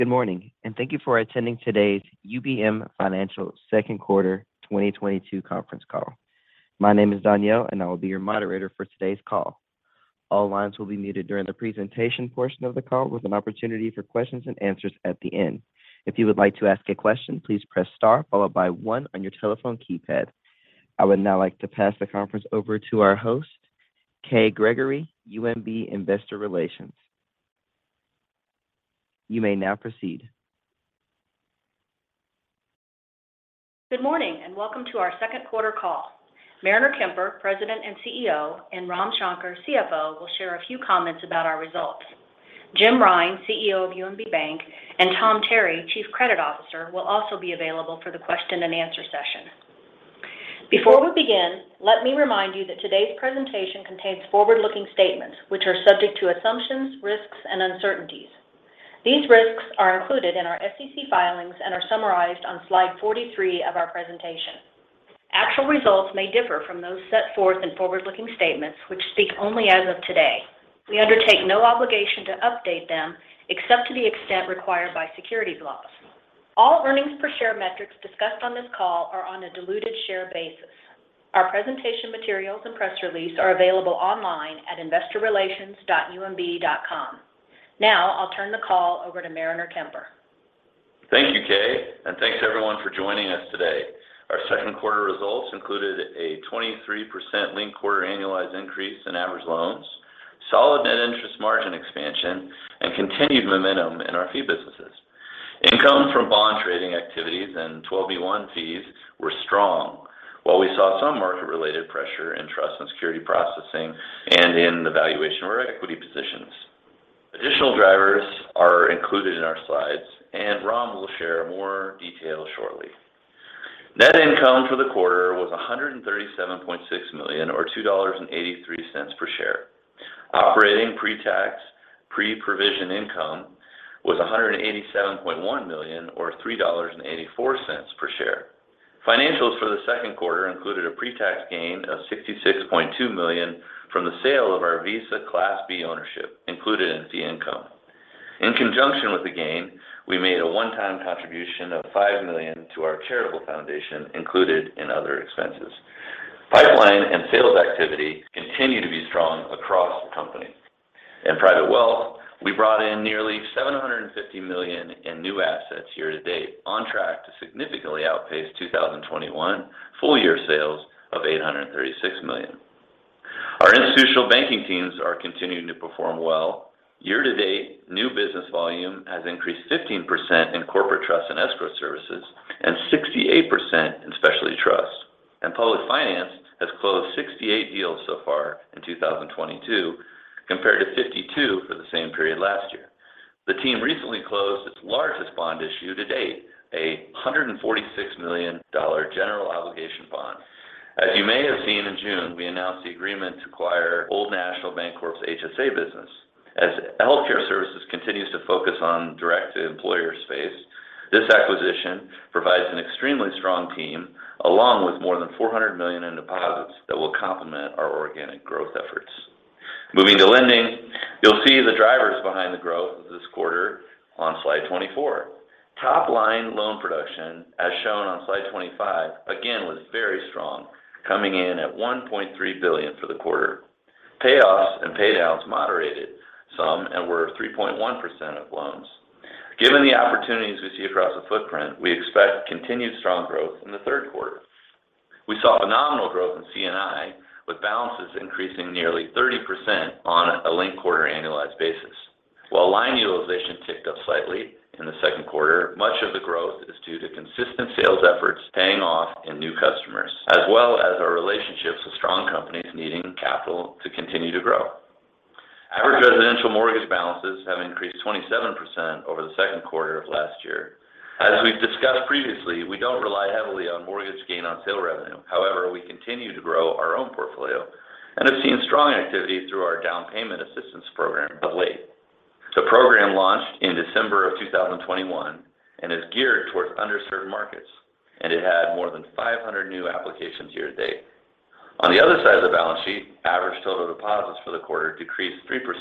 Good morning, and thank you for attending today's UBM Financial second quarter 2022 conference call. My name is Danielle, and I will be your moderator for today's call. All lines will be muted during the presentation portion of the call with an opportunity for questions and answers at the end. If you would like to ask a question, please press star followed by one on your telephone keypad. I would now like to pass the conference over to our host, Kay Gregory, UMB Investor Relations. You may now proceed. Good morning, and welcome to our second quarter call. Mariner Kemper, President and CEO, and Ram Shankar, CFO, will share a few comments about our results. Jim Rine, CEO of UMB Bank, and Tom Terry, Chief Credit Officer, will also be available for the question and answer session. Before we begin, let me remind you that today's presentation contains forward-looking statements which are subject to assumptions, risks, and uncertainties. These risks are included in our SEC filings and are summarized on slide 43 of our presentation. Actual results may differ from those set forth in forward-looking statements, which speak only as of today. We undertake no obligation to update them except to the extent required by securities laws. All earnings per share metrics discussed on this call are on a diluted share basis. Our presentation materials and press release are available online at investorrelations.umb.com. Now, I'll turn the call over to Mariner Kemper. Thank you, Kay, and thanks everyone for joining us today. Our second quarter results included a 23% linked quarter annualized increase in average loans, solid net interest margin expansion, and continued momentum in our fee businesses. Income from bond trading activities and 12b-1 fees were strong, while we saw some market-related pressure in trust and security processing and in the valuation of our equity positions. Additional drivers are included in our slides, and Ram will share more details shortly. Net income for the quarter was $137.6 million, or $2.83 per share. Operating pre-tax, pre-provision income was $187.1 million, or $3.84 per share. Financials for the second quarter included a pre-tax gain of $66.2 million from the sale of our Visa Class B ownership, included in fee income. In conjunction with the gain, we made a one-time contribution of $5 million to our charitable foundation, included in other expenses. Pipeline and sales activity continue to be strong across the company. In private wealth, we brought in nearly $750 million in new assets year to date, on track to significantly outpace 2021 full year sales of $836 million. Our institutional banking teams are continuing to perform well. Year to date, new business volume has increased 15% in corporate trust and escrow services and 68% in specialty trust. And public finance has closed 68 deals so far in 2022, compared to 52 for the same period last year. The team recently closed its largest bond issue to date, a $146 million general obligation bond. As you may have seen in June, we announced the agreement to acquire Old National Bancorp's HSA business. As healthcare services continues to focus on direct-to-employer space, this acquisition provides an extremely strong team, along with more than $400 million in deposits that will complement our organic growth efforts. Moving to lending, you'll see the drivers behind the growth of this quarter on slide 24. Top line loan production, as shown on slide 25, again was very strong, coming in at $1.3 billion for the quarter. Payoffs and paydowns moderated some and were 3.1% of loans. Given the opportunities we see across the footprint, we expect continued strong growth in the third quarter. We saw phenomenal growth in C&I, with balances increasing nearly 30% on a linked quarter annualized basis. While line utilization ticked up slightly in the second quarter, much of the growth is due to consistent sales efforts paying off in new customers, as well as our relationships with strong companies needing capital to continue to grow. Average residential mortgage balances have increased 27% over the second quarter of last year. As we've discussed previously, we don't rely heavily on mortgage gain on sale revenue. However, we continue to grow our own portfolio and have seen strong activity through our down payment assistance program of late. The program launched in December of 2021 and is geared towards underserved markets, and it had more than 500 new applications year to date. On the other side of the balance sheet, average total deposits for the quarter decreased 3%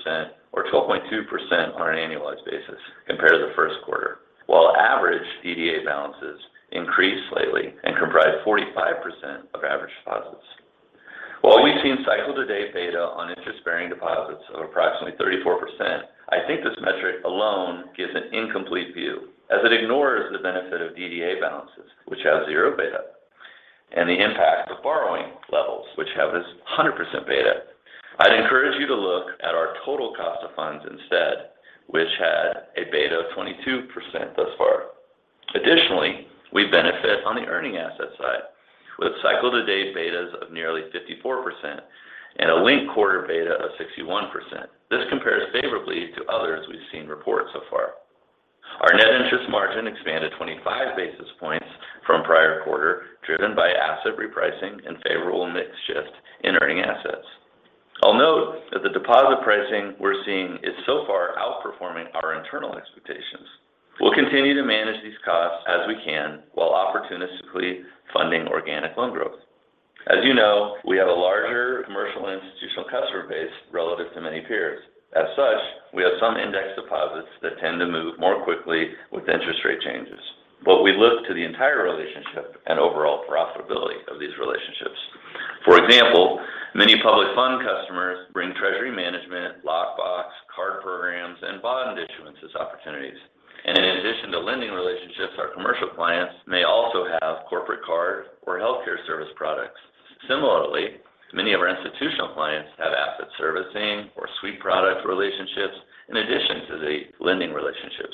or 12.2% on an annualized basis compared to the first quarter, while average DDA balances increased slightly and comprised 45% of average deposits. While we've seen cycle-to-date beta on interest-bearing deposits of approximately 34%, I think this metric alone gives an incomplete view, as it ignores the benefit of DDA balances, which have 0 beta, and the impact of borrowing levels, which have this 100% beta. I'd encourage you to look at our total cost of funds instead, which had a beta of 22% thus far. Additionally, we benefit on the earning asset side, with cycle-to-date betas of nearly 54% and a linked quarter beta of 61%. This compares favorably to others we've seen report so far. Our net interest margin expanded 25 basis points from prior quarter, driven by asset repricing and favorable mix shift in earning assets. I'll note that the deposit pricing we're seeing is so far outperforming our internal expectations. We'll continue to manage these costs as we can while opportunistically funding organic loan growth. As you know, we have a larger commercial and institutional customer base relative to many peers. As such, we have some index deposits that tend to move more quickly with interest rate changes. But we look to the entire relationship and overall profitability of these relationships. For example, many public fund customers bring treasury management, lockbox, card programs, and bond issuances opportunities. And in addition to lending relationships, our commercial clients may also have corporate card or healthcare service products. Similarly, many of our institutional clients have asset servicing or sweep product relationships in addition to the lending relationships.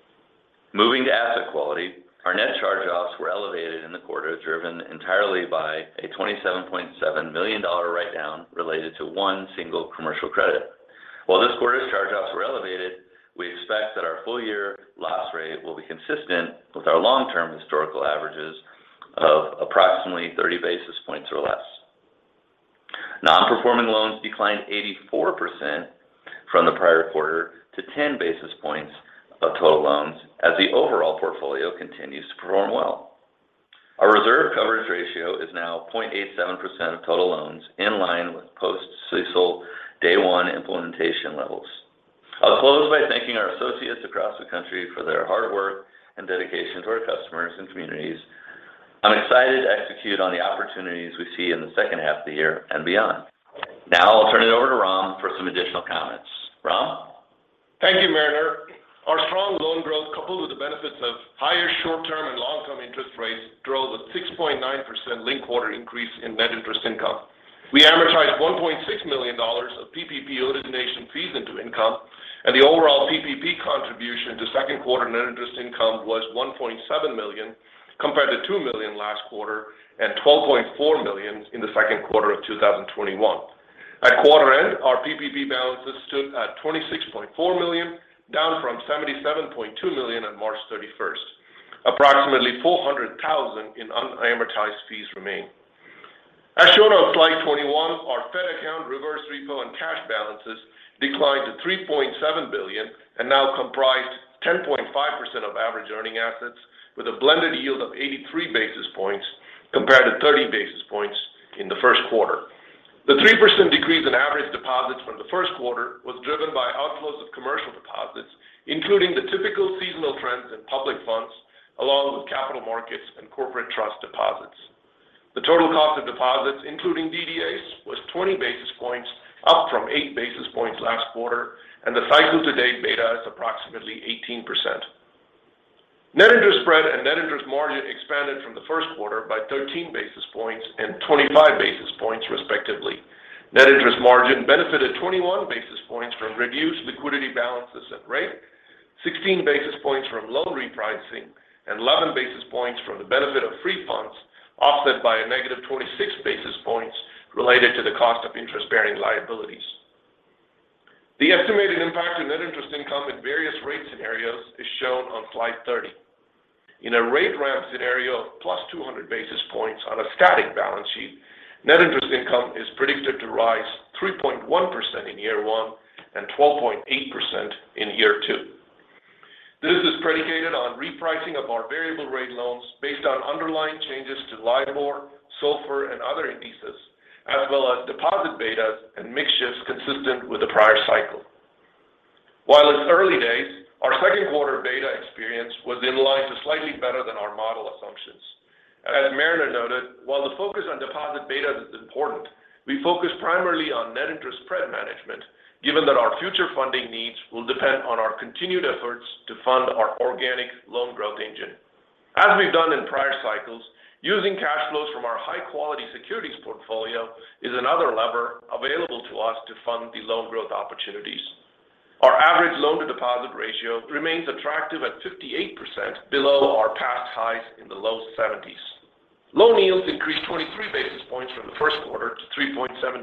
Moving to asset quality, our net charge-offs were elevated in the quarter, driven entirely by a $27.7 million write-down related to one single commercial credit. While this quarter's charge-offs were elevated, we expect that our full-year loss rate will be consistent with our long-term historical averages of approximately 30 basis points or less. Non-performing loans declined 84% from the prior quarter to 10 basis points of total loans as the overall portfolio continues to perform well. Our reserve coverage ratio is now 0.87% of total loans, in line with post-CECL day one implementation levels. I'll close by thanking our associates across the country for their hard work and dedication to our customers and communities. I'm excited to execute on the opportunities we see in the second half of the year and beyond. Now I'll turn it over to Ram for some additional comments. Ram? Thank you, Mariner. Our strong loan growth, coupled with the benefits of higher short-term and long-term interest rates, drove a 6.9% linked quarter increase in net interest income. We amortized $1.6 million of PPP origination fees into income, and the overall PPP contribution to second quarter net interest income was $1.7 million, compared to $2 million last quarter and $12.4 million in the second quarter of 2021. At quarter end, our PPP balances stood at $26.4 million, down from $77.2 million on March 31st. Approximately $400,000 in unamortized fees remain. As shown on slide 21, our Fed account, reverse repo, and cash balances declined to $3.7 billion and now comprised 10.5% of average earning assets, with a blended yield of 83 basis points compared to 30 basis points in the first quarter. The 3% decrease in average deposits from the first quarter was driven by outflows of commercial deposits, including the typical seasonal trends in public funds, along with capital markets and corporate trust deposits. The total cost of deposits, including DDAs, was 20 basis points, up from 8 basis points last quarter, and the cycle-to-date beta is approximately 18%. Net interest spread and net interest margin expanded from the first quarter by 13 basis points and 25 basis points, respectively. Net interest margin benefited 21 basis points from reduced liquidity balances at rate, 16 basis points from loan repricing, and 11 basis points from the benefit of free funds, offset by a negative 26 basis points related to the cost of interest-bearing liabilities. The estimated impact of net interest income in various rate scenarios is shown on slide 30. In a rate ramp scenario of plus 200 basis points on a static balance sheet, net interest income is predicted to rise 3.1% in year one and 12.8% in year two. This is predicated on repricing of our variable rate loans based on underlying changes to LIBOR, SOFR, and other indices, as well as deposit betas and mix shifts consistent with the prior cycle. While it's early days, our second quarter beta experience was in line to slightly better than our model assumptions. As Mariner noted, while the focus on deposit beta is important, we focus primarily on net interest spread management, given that our future funding needs will depend on our continued efforts to fund our organic loan growth engine. As we've done in prior cycles, using cash flows from our high-quality securities portfolio is another lever available to us to fund the loan growth opportunities. Our average loan-to-deposit ratio remains attractive at 58%, below our past highs in the low 70s. Loan yields increased 23 basis points from the first quarter to 3.72%.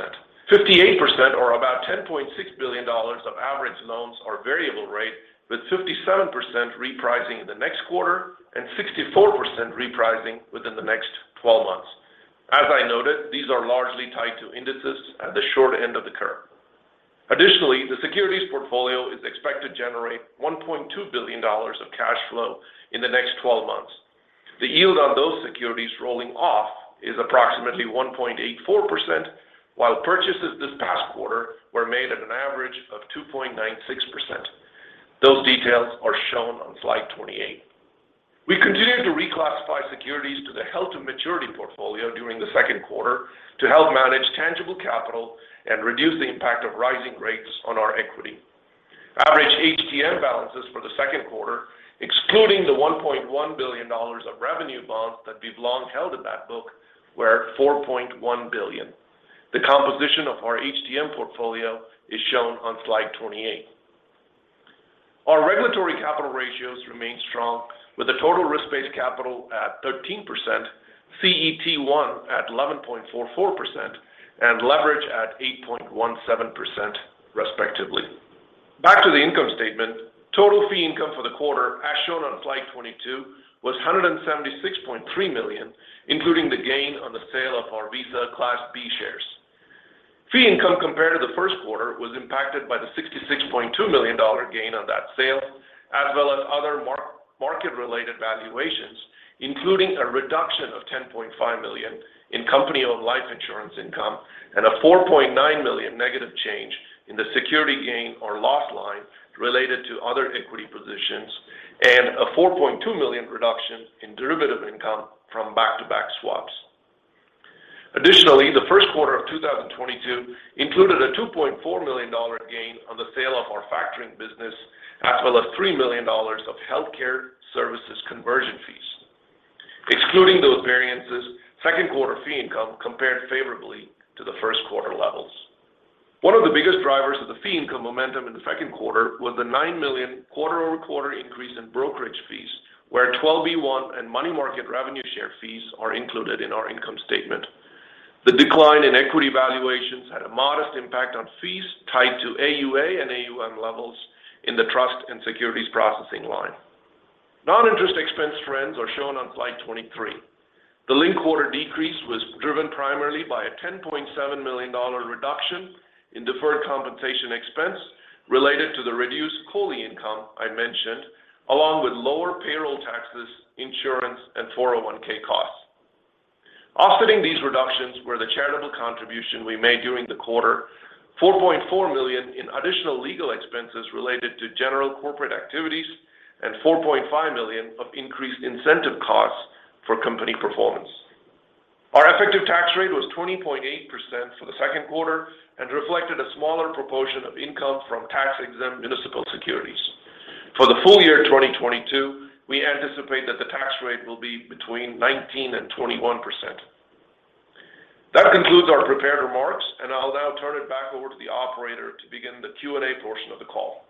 58%, or about $10.6 billion of average loans, are variable rate, with 57% repricing in the next quarter and 64% repricing within the next 12 months. As I noted, these are largely tied to indices at the short end of the curve. Additionally, the securities portfolio is expected to generate $1.2 billion of cash flow in the next 12 months. The yield on those securities rolling off is approximately 1.84%, while purchases this past quarter were made at an average of 2.96%. Those details are shown on slide 28. We continued to reclassify securities to the held-to-maturity portfolio during the second quarter to help manage tangible capital and reduce the impact of rising rates on our equity. Average HTM balances for the second quarter, excluding the $1.1 billion of revenue bonds that we've long held in that book, were $4.1 billion. The composition of our HTM portfolio is shown on slide 28. Our regulatory capital ratios remain strong, with a total risk-based capital at 13%, CET1 at 11.44%, and leverage at 8.17%, respectively. Back to the income statement. Total fee income for the quarter, as shown on slide 22, was $176.3 million, including the gain on the sale of our Visa Class B shares. Fee income compared to the first quarter was impacted by the $66.2 million gain on that sale, as well as other market-related valuations, including a reduction of $10.5 million in company-owned life insurance income and a $4.9 million negative change in the security gain or loss line related to other equity positions, and a $4.2 million reduction in derivative income from back-to-back swaps. Additionally, the first quarter of 2022 included a $2.4 million gain on the sale of our factoring business, as well as $3 million of healthcare services conversion fees. Excluding those variances, second quarter fee income compared favorably to the first quarter levels. One of the biggest drivers of the fee income momentum in the second quarter was the $9 million quarter-over-quarter increase in brokerage fees, where 12b-1 and money market revenue share fees are included in our income statement. The decline in equity valuations had a modest impact on fees tied to AUA and AUM levels in the trust and securities processing line. Non-interest expense trends are shown on slide 23. The linked quarter decrease was driven primarily by a $10.7 million reduction in deferred compensation expense related to the reduced COLI income I mentioned, along with lower payroll taxes, insurance, and 401k costs. Offsetting these reductions were the charitable contribution we made during the quarter, $4.4 million in additional legal expenses related to general corporate activities, and $4.5 million of increased incentive costs for company performance. Our effective tax rate was 20.8% for the second quarter and reflected a smaller proportion of income from tax-exempt municipal securities. For the full year 2022, we anticipate that the tax rate will be between 19% and 21%. That concludes our prepared remarks, and I'll now turn it back over to the operator to begin the Q&A portion of the call.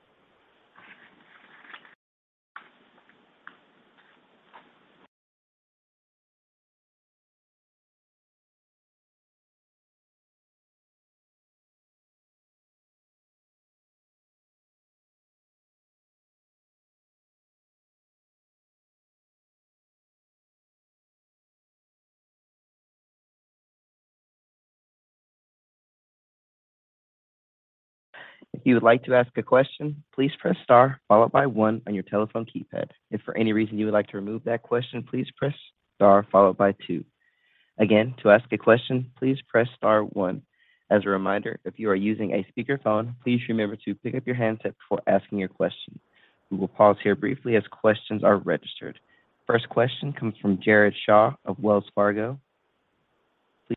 If you would like to ask a question, please press star followed by one on your telephone keypad. If for any reason you would like to remove that question, please press star followed by two. Again, to ask a question, please press star one. As a reminder, if you are using a speakerphone, please remember to pick up your handset before asking your question. We will pause here briefly as questions are registered. First question comes from Jared Shaw of Wells Fargo. Please.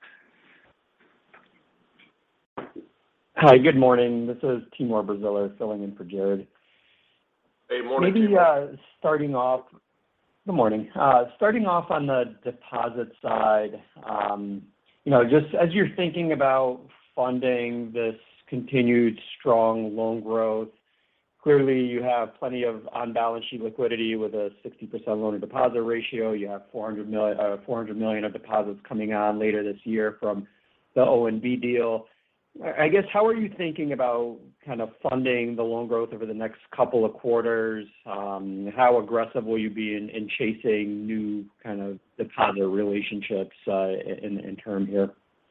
Hi, good morning. This is Timur Braziler filling in for Jared. Hey, morning. Maybe starting off. Good morning. Starting off on the deposit side, just as you're thinking about funding this continued strong loan growth, clearly you have plenty of on-balance sheet liquidity with a 60% loan-to-deposit ratio. You have $400 million of deposits coming on later this year from the ONB deal. I guess, how are you thinking about kind of funding the loan growth over the next couple of quarters? How aggressive will you be in chasing new kind of deposit relationships in term here?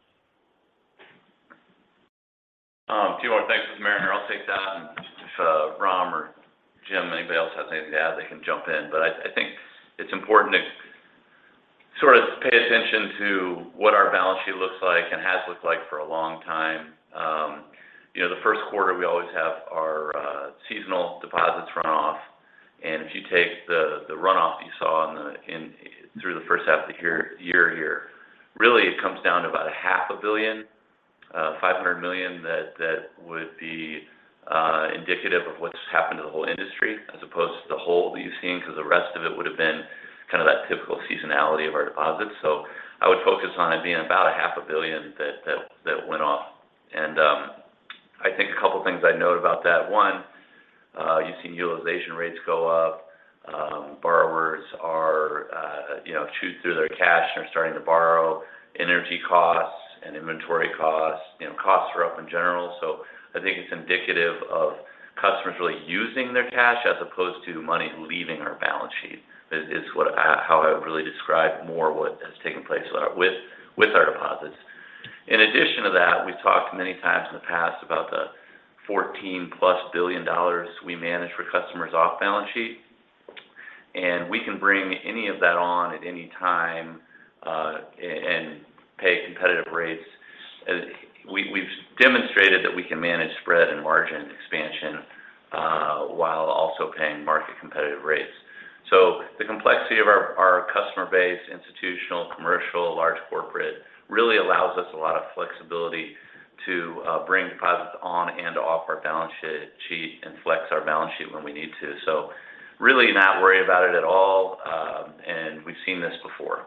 Timur, thanks. This is Mariner. I'll take that. And if Ram or Jim, anybody else has anything to add, they can jump in. But I think it's important to sort of pay attention to what our balance sheet looks like and has looked like for a long time. The first quarter we always have our seasonal deposits run off, and if you take the runoff you saw through the first half of the year here, really it comes down to about $500 million, $500 million that would be indicative of what's happened to the whole industry as opposed to the whole that you've seen, because the rest of it would have been kind of that typical seasonality of our deposits. So I would focus on it being about $500 million that went off. And I think a couple things I'd note about that. One, you've seen utilization rates go up. Borrowers are, chewed through their cash and are starting to borrow. Energy costs and inventory costs, costs are up in general. So I think it's indicative of customers really using their cash as opposed to money leaving our balance sheet. Is how I would really describe more what has taken place with our deposits. In addition to that, we've talked many times in the past about the $14+ billion we manage for customers off balance sheet, and we can bring any of that on at any time and pay competitive rates. We've demonstrated that we can manage spread and margin expansion while also paying market competitive rates. So the complexity of our customer base, institutional, commercial, large corporate, really allows us a lot of flexibility to bring deposits on and off our balance sheet and flex our balance sheet when we need to. So really not worried about it at all, and we've seen this before.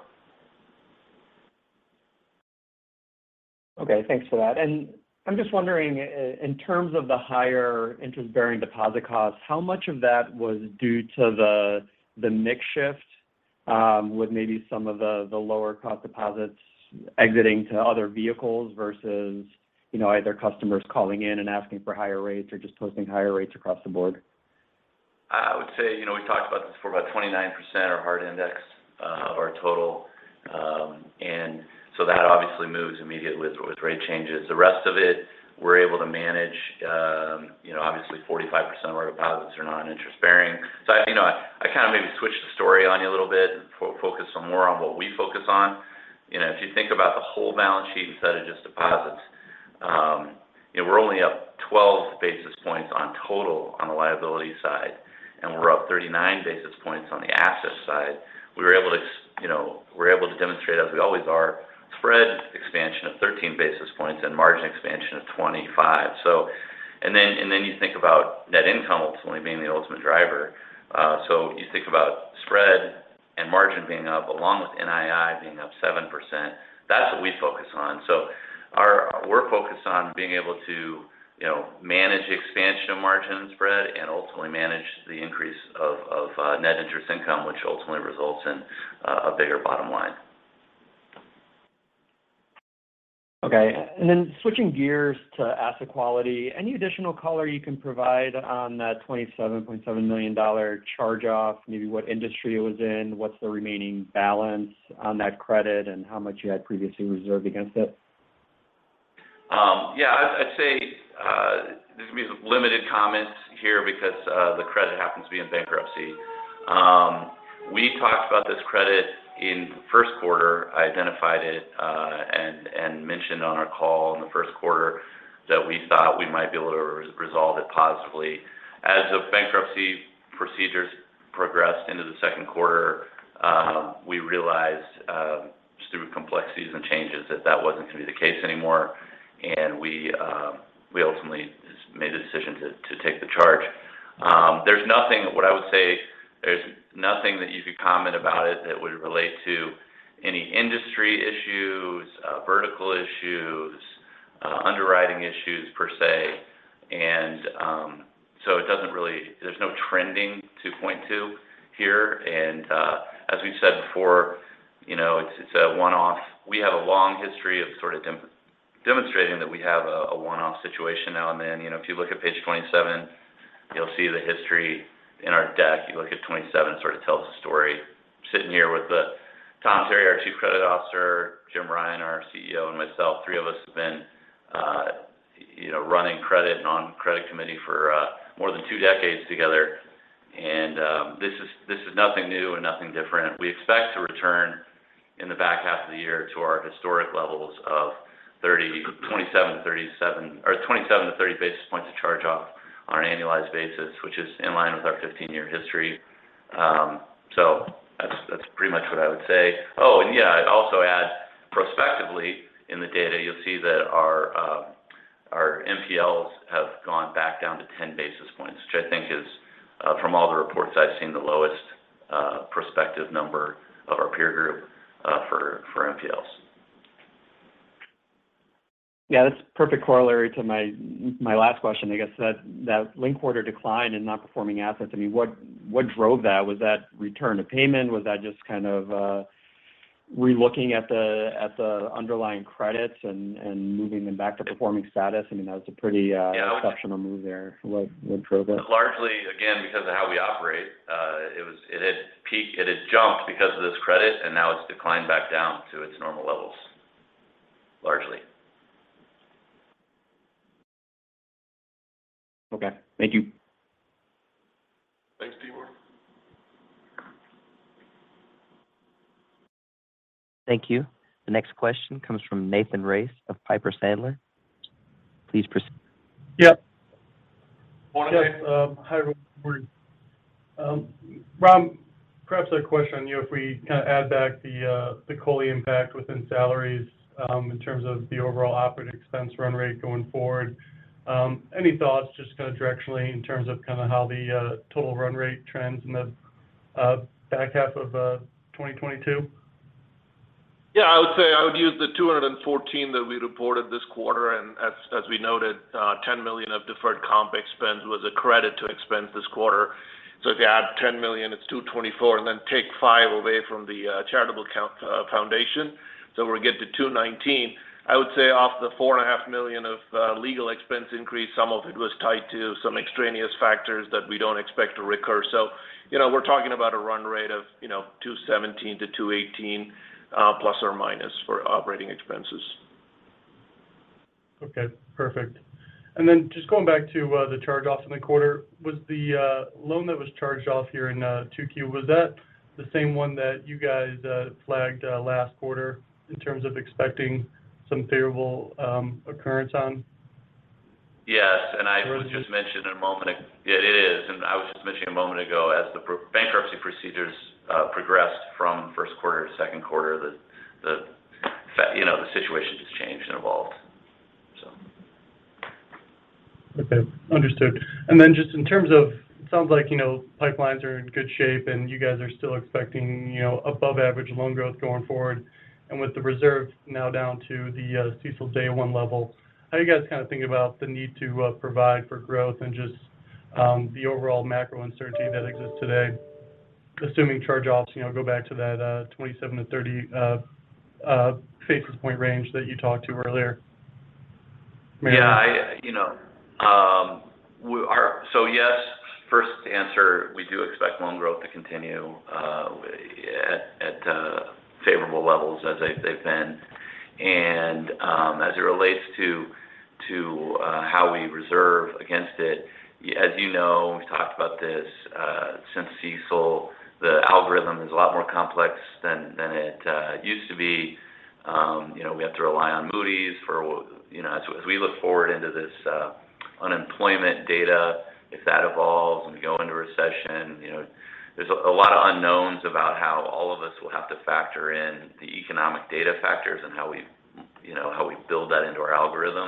Okay, thanks for that. And I'm just wondering, in terms of the higher interest-bearing deposit costs, how much of that was due to the mix shift with maybe some of the lower cost deposits exiting to other vehicles versus, either customers calling in and asking for higher rates or just posting higher rates across the board? I would say, we talked about this before, about 29% are hard index of our total. And so that obviously moves immediately with rate changes. The rest of it, we're able to manage. Obviously 45% of our deposits are non-interest bearing. So I kind of maybe switched the story on you a little bit and focus more on what we focus on. If you think about the whole balance sheet instead of just deposits, we're only up 12 basis points on total on the liability side, and we're up 39 basis points on the asset side. We're able to demonstrate, as we always are, spread expansion of 13 basis points and margin expansion of 25. So, and then you think about net income ultimately being the ultimate driver. So you think about spread and margin being up, along with NII being up 7%. That's what we focus on. So we're focused on being able to manage expansion of margin and spread, and ultimately manage the increase of net interest income, which ultimately results in a bigger bottom line. Okay, and then switching gears to asset quality, any additional color you can provide on that $27.7 million charge-off, maybe what industry it was in, what's the remaining balance on that credit, and how much you had previously reserved against it? I'd say there's going to be limited comments here because the credit happens to be in bankruptcy. We talked about this credit in the first quarter, I identified it and mentioned on our call in the first quarter that we thought we might be able to resolve it positively. As the bankruptcy procedures progressed into the second quarter, we realized through complexities and changes that wasn't going to be the case anymore, and we ultimately made the decision to take the charge. There's nothing. What I would say, there's nothing that you could comment about it that would relate to any industry issues, vertical issues, underwriting issues per se, and so it doesn't really. There's no trending to point to here, and as we've said before, it's a one-off. We have a long history of sort of demonstrating that we have a one-off situation now and then. If you look at page 27, you'll see the history in our deck. You look at 27, it sort of tells the story. Sitting here with Tom Terry, our Chief Credit Officer, Jim Ryan, our CEO, and myself, three of us have been running credit and on credit committee for more than 2 decades together. And this is nothing new and nothing different. We expect to return in the back half of the year to our historic levels of 27 to 30 basis points of charge-off on an annualized basis, which is in line with our 15-year history. So that's pretty much what I would say. Oh, and yeah, I'd also add prospectively in the data, you'll see that our NPLs have gone back down to 10 basis points, which I think is, from all the reports I've seen, the lowest prospective number of our peer group for NPLs. Yeah, that's perfect corollary to my last question. I guess that linked quarter decline in non-performing assets. I mean, what drove that? Was that return to payment? Was that just kind of relooking at the underlying credits and moving them back to performing status? I mean, that was a pretty exceptional move there. What drove it? Largely, again, because of how we operate. It had jumped because of this credit, and now it's declined back down to its normal levels. Largely. Okay. Thank you. Thanks, Timur. Thank you. The next question comes from Nathan Race of Piper Sandler. Please proceed. Yep. Morning, Nathan. Hi, everyone. Ram, perhaps a question on you. If we kind of add back the COLI impact within salaries in terms of the overall operating expense run rate going forward, any thoughts just kind of directionally in terms of kind of how the total run rate trends in the back half of 2022? Yeah, I would say I would use the 214 that we reported this quarter, and as we noted, $10 million of deferred comp expense was a credit to expense this quarter. So if you add $10 million, it's 224, and then take 5 away from the charitable foundation, so we get to 219. I would say off the $4.5 million of legal expense increase, some of it was tied to some extraneous factors that we don't expect to recur. So, we're talking about a run rate of 217 to 218. Plus or minus for operating expenses. Okay, perfect. And then just going back to the charge-offs in the quarter, was the loan that was charged off here in 2Q, was that the same one that you guys flagged last quarter in terms of expecting some favorable occurrence on? Yes, and I was just mentioning a moment ago. Yeah, it is, and I was just mentioning a moment ago as the bankruptcy procedures progressed from first quarter to second quarter, the situation just changed and evolved. So. Okay, understood. And then just in terms of, it sounds like pipelines are in good shape, and you guys are still expecting above average loan growth going forward, and with the reserve now down to the CECL Day 1 level. How are you guys kind of thinking about the need to provide for growth and just the overall macro uncertainty that exists today, assuming charge-offs, go back to that 27 to 30 basis point range that you talked to earlier? Yeah, so yes, first answer, we do expect loan growth to continue at favorable levels as they've been, and as it relates to how we reserve against it, as you know, we've talked about this since CECL, the algorithm is a lot more complex than it used to be. We have to rely on Moody's for, as we look forward into this unemployment data, if that evolves and we go into recession, there's a lot of unknowns about how all of us will have to factor in the economic data factors and how we build that into our algorithm.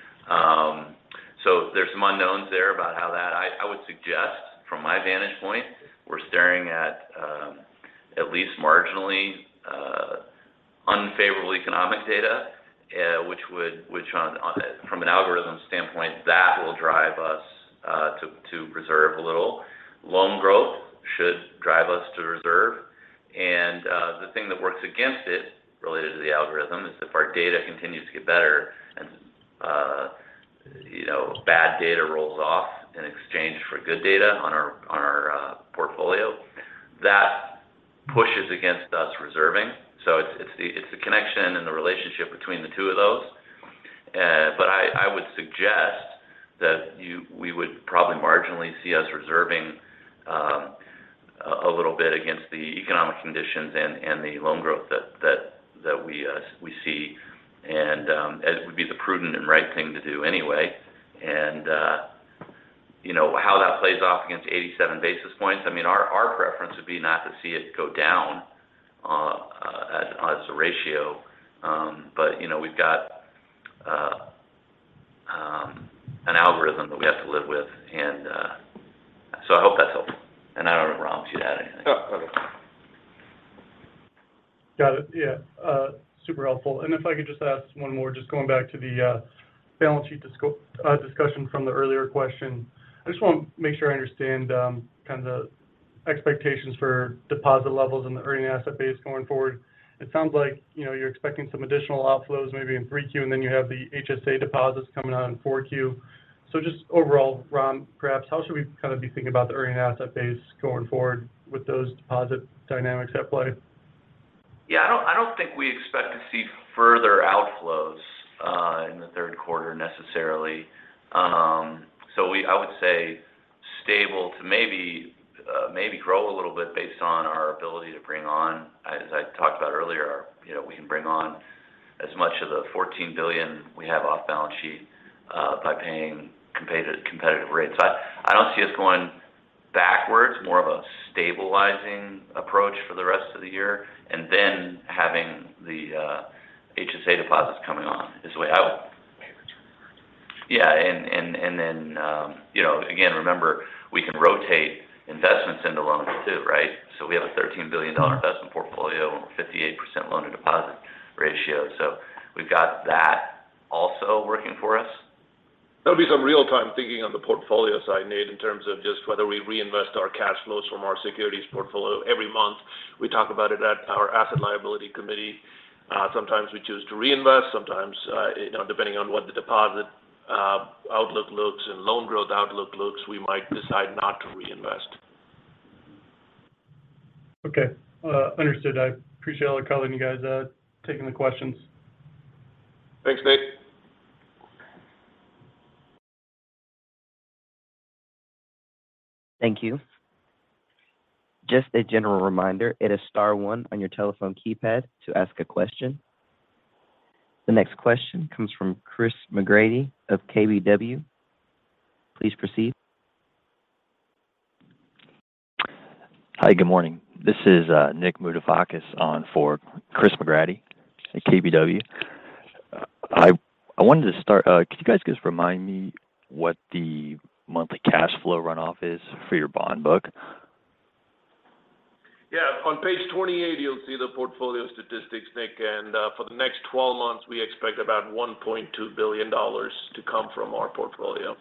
So there's some unknowns there about how that. I would suggest, from my vantage point, we're staring at least marginally unfavorable economic data, which from an algorithm standpoint, that will drive us to reserve a little. Loan growth should drive us to reserve. And the thing that works against it, related to the algorithm, is if our data continues to get better and bad data rolls off in exchange for good data on our portfolio, that pushes against us reserving. So it's the connection and the relationship between the two of those. But I would suggest that we would probably marginally see us reserving a little bit against the economic conditions and the loan growth that we see, and it would be the prudent and right thing to do anyway. And how that plays off against 87 basis points. I mean, our preference would be not to see it go down as a ratio, but we've got an algorithm that we have to live with, and so I hope that's helpful. And I don't know, Ram, if you'd add anything. Okay. Got it. Yeah, super helpful. And if I could just ask one more, just going back to the balance sheet discussion from the earlier question, I just want to make sure I understand kind of the expectations for deposit levels in the earning asset base going forward. It sounds like you're expecting some additional outflows maybe in 3Q, and then you have the HSA deposits coming out in 4Q. So just overall, Ram, perhaps how should we kind of be thinking about the earning asset base going forward with those deposit dynamics at play? Yeah, I don't think we expect to see further outflows in the third quarter necessarily. So I would say stable to maybe grow a little bit based on our ability to bring on, as I talked about earlier, we can bring on as much of the $14 billion we have off balance sheet by paying competitive rates. I don't see us going backwards, more of a stabilizing approach for the rest of the year, and then having the HSA deposits coming on is the way I would. Yeah, and then again, remember, we can rotate investments into loans too, right? So we have a $13 billion investment portfolio and 58% loan to deposit ratio. So we've got that also working for us. There'll be some real-time thinking on the portfolio side, Nate, in terms of just whether we reinvest our cash flows from our securities portfolio every month. We talk about it at our asset liability committee. Sometimes we choose to reinvest. Sometimes, depending on what the deposit outlook looks and loan growth outlook looks, we might decide not to reinvest. Okay, understood. I appreciate all the color and you guys taking the questions. Thanks, Nate. Thank you. Just a general reminder, it is *1 on your telephone keypad to ask a question. The next question comes from Chris McGratty of KBW. Please proceed. Hi, good morning. This is Nick Moudafakis on for Chris McGratty at KBW. I wanted to start, could you guys just remind me what the monthly cash flow runoff is for your bond book? Yeah, on page 28, you'll see the portfolio statistics, Nick, and for the next 12 months, we expect about $1.2 billion to come from our portfolio.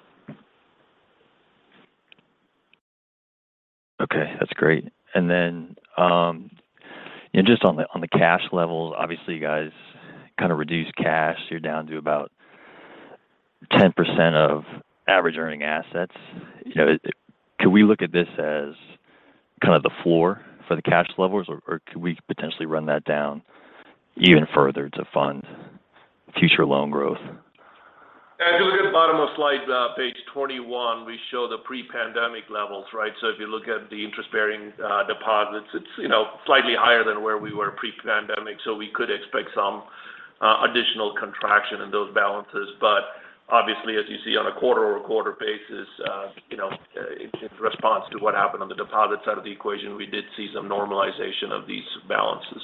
Okay, that's great. And then, just on the cash levels, obviously you guys kind of reduced cash. You're down to about 10% of average earning assets. Could we look at this as kind of the floor for the cash levels, or could we potentially run that down even further to fund future loan growth? If you look at the bottom of slide page 21, we show the pre-pandemic levels, right? If you look at the interest-bearing deposits, it's slightly higher than where we were pre-pandemic, so we could expect some additional contraction in those balances. Obviously, as you see on a quarter-over-quarter basis, in response to what happened on the deposit side of the equation, we did see some normalization of these balances.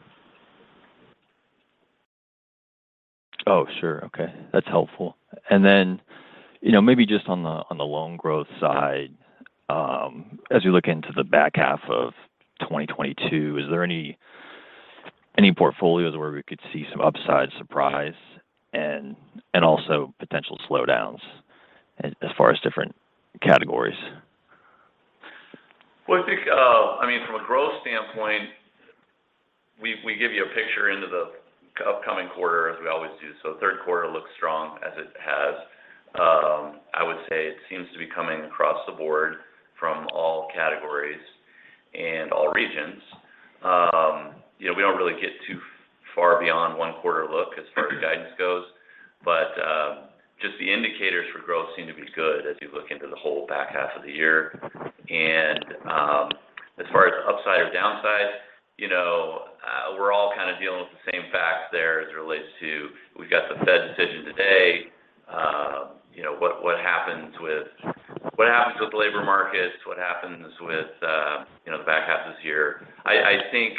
Oh, sure. Okay. That's helpful. And then, maybe just on the loan growth side, as you look into the back half of 2022, is there any portfolios where we could see some upside surprise and also potential slowdowns as far as different categories? Well, I think, from a growth standpoint, we give you a picture into the upcoming quarter, as we always do. So third quarter looks strong as it has. I would say it seems to be coming across the board from all categories and all regions. We don't really get too far beyond one quarter look as far as guidance goes, but just the indicators for growth seem to be good as you look into the whole back half of the year. And as far as upside or downside, we're all kind of dealing with the same facts there as it relates to, we've got the Fed decision today. What happens with the labor markets? What happens with the back half of this year? I think,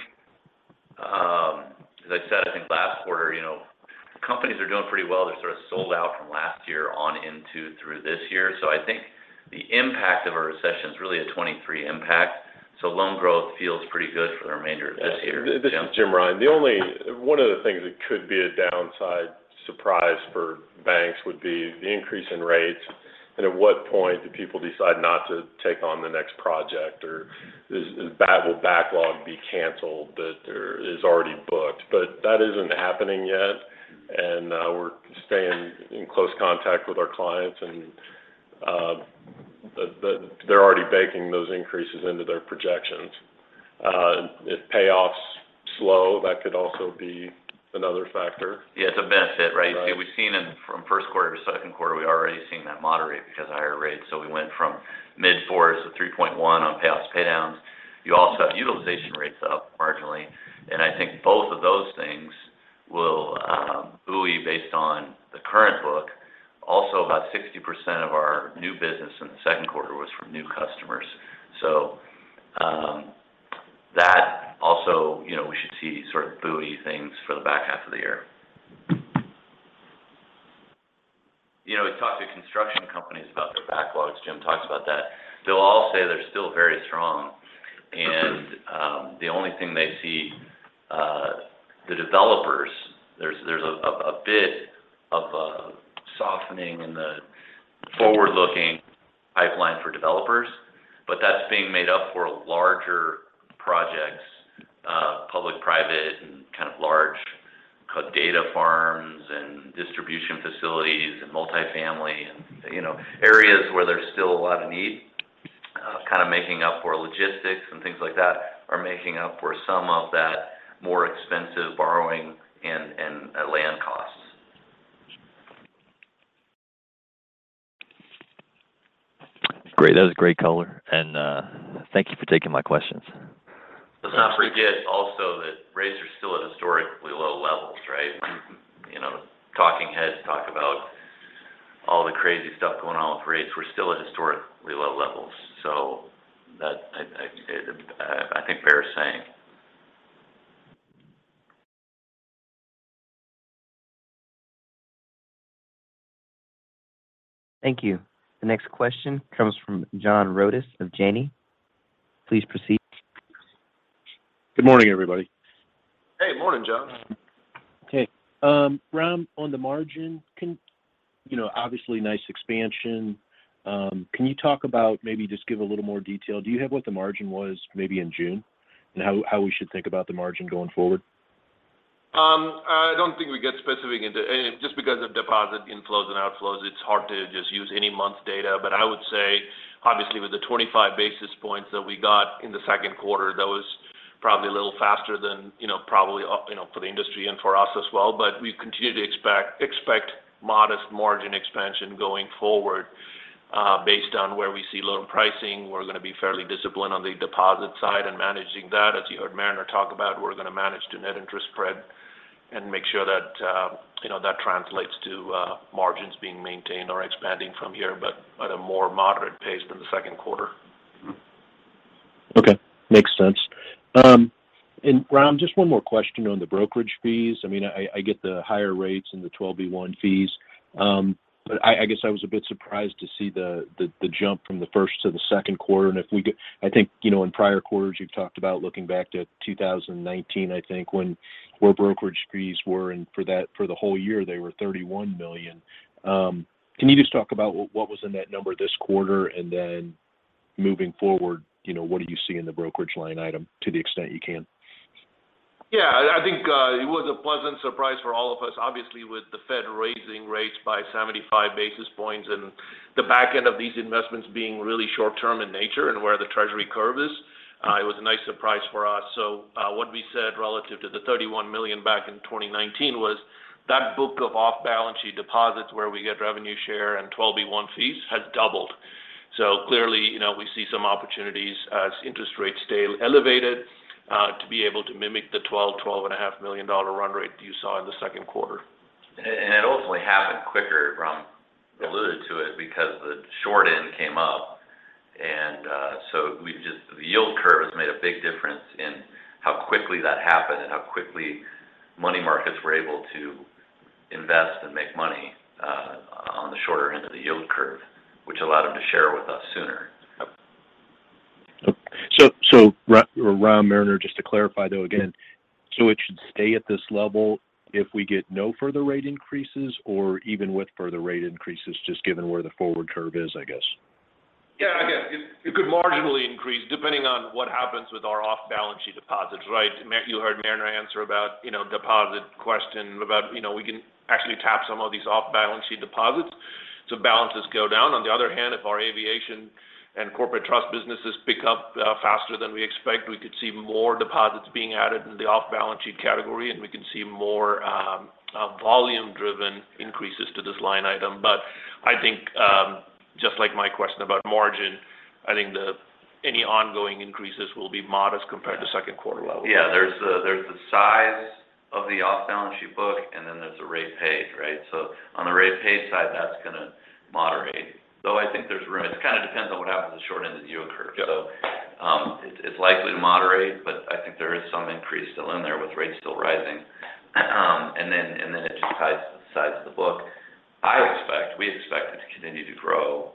as I said, I think last quarter, companies are doing pretty well. They're sort of sold out from last year on through this year. So I think the impact of a recession is really a 23 impact. So loan growth feels pretty good for the remainder of this year. This is Jim Ryan. One of the things that could be a downside surprise for banks would be the increase in rates, and at what point do people decide not to take on the next project, or will backlog be canceled that is already booked? But that isn't happening yet, and we're staying in close contact with our clients, and they're already baking those increases into their projections. If payoffs slow, that could also be another factor. Yeah, it's a benefit, right? Right. See, we've seen from first quarter to second quarter, we already seen that moderate because of higher rates. So we went from mid-4s to 3.1 on payoffs, paydowns. You also have utilization rates up marginally, and I think both of those things will buoy based on the current book. Also, about 60% of our new business in the second quarter was from new customers. So that also, we should see sort of buoy things for the back half of the year. We talked to construction companies about their backlogs. Jim talks about that. They'll all say they're still very strong, and the only thing they see, the developers, there's a bit of softening in the forward-looking pipeline for developers, but that's being made up for larger projects, public-private, and kind of large data farms and distribution facilities and multifamily and areas where there's still a lot of need, kind of making up for logistics and things like that, are making up for some of that more expensive borrowing and land costs. Great. That was great color, and thank you for taking my questions. Let's not forget also that rates are still at historically low levels, right? Talking heads talk about all the crazy stuff going on with rates. We're still at historically low levels, so that I think bears saying. Thank you. The next question comes from John Rodis of Janney. Please proceed. Good morning, everybody. Hey, morning, John. Hey, Ram, on the margin, obviously nice expansion. Can you talk about, maybe just give a little more detail? Do you have what the margin was maybe in June, and how we should think about the margin going forward? I don't think we get specific into just because of deposit inflows and outflows. It's hard to just use any month's data, but I would say, obviously, with the 25 basis points that we got in the second quarter, that was probably a little faster than probably for the industry and for us as well. But we continue to expect modest margin expansion going forward, based on where we see loan pricing. We're gonna be fairly disciplined on the deposit side and managing that. As you heard Mariner talk about, we're gonna manage to net interest spread and make sure that, that translates to margins being maintained or expanding from here, but at a more moderate pace than the second quarter. Okay. Makes sense. And Ram, just one more question on the brokerage fees. I mean, I get the higher rates and the 12b-1 fees, but I guess I was a bit surprised to see the jump from the first to the second quarter. And I think, in prior quarters you've talked about looking back to 2019, I think, where brokerage fees were, and for the whole year they were $31 million. Can you just talk about what was in that number this quarter, and then moving forward, what do you see in the brokerage line item to the extent you can? Yeah, I think it was a pleasant surprise for all of us, obviously, with the Fed raising rates by 75 basis points and the back end of these investments being really short-term in nature and where the Treasury curve is. It was a nice surprise for us. So what we said relative to the $31 million back in 2019 was that book of off-balance sheet deposits where we get revenue share and 12b-1 fees has doubled. So clearly, we see some opportunities as interest rates stay elevated to be able to mimic the $12.5 million run rate you saw in the second quarter. And it ultimately happened quicker. Ram alluded to it because the short end came up, and so the yield curve has made a big difference in how quickly that happened and how quickly money markets were able to invest and make money on the shorter end of the yield curve, which allowed them to share with us sooner. So Ram, Mariner, just to clarify though again, so it should stay at this level if we get no further rate increases, or even with further rate increases, just given where the forward curve is, I guess? Yeah, again, it could marginally increase depending on what happens with our off-balance sheet deposits, right? You heard Mariner answer about, deposit question about, we can actually tap some of these off-balance sheet deposits, so balances go down. On the other hand, if our aviation and corporate trust businesses pick up faster than we expect, we could see more deposits being added in the off-balance sheet category, and we can see more volume-driven increases to this line item. But I think, just like my question about margin, I think any ongoing increases will be modest compared to second quarter levels. Yeah, there's the size of the off-balance sheet book, and then there's the rate paid, right? So on the rate paid side, that's going to moderate. Though I think there's room. It kind of depends on what happens at the short end of the yield curve. Yep. So it's likely to moderate, but I think there is some increase still in there with rates still rising, and then it just ties to the size of the book. We expect it to continue to grow.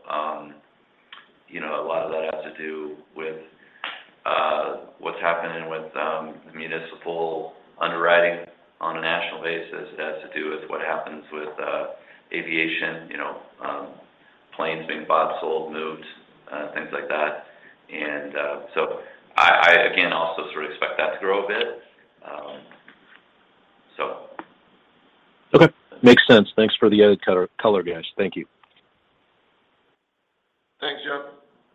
A lot of that has to do with what's happening with municipal underwriting on a national basis. It has to do with what happens with aviation, planes being bought, sold, moved, things like that. And so I again also sort of expect that to grow a bit. Okay, makes sense. Thanks for the added color, guys. Thank you. Thanks, Joe.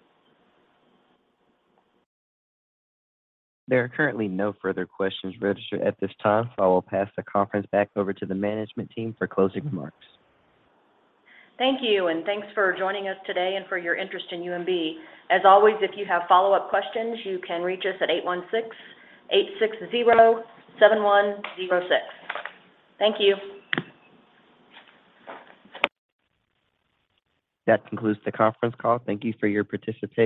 There are currently no further questions registered at this time, so I will pass the conference back over to the management team for closing remarks. Thank you, and thanks for joining us today and for your interest in UMB. As always, if you have follow-up questions, you can reach us at 816-860-7106. Thank you. That concludes the conference call. Thank you for your participation.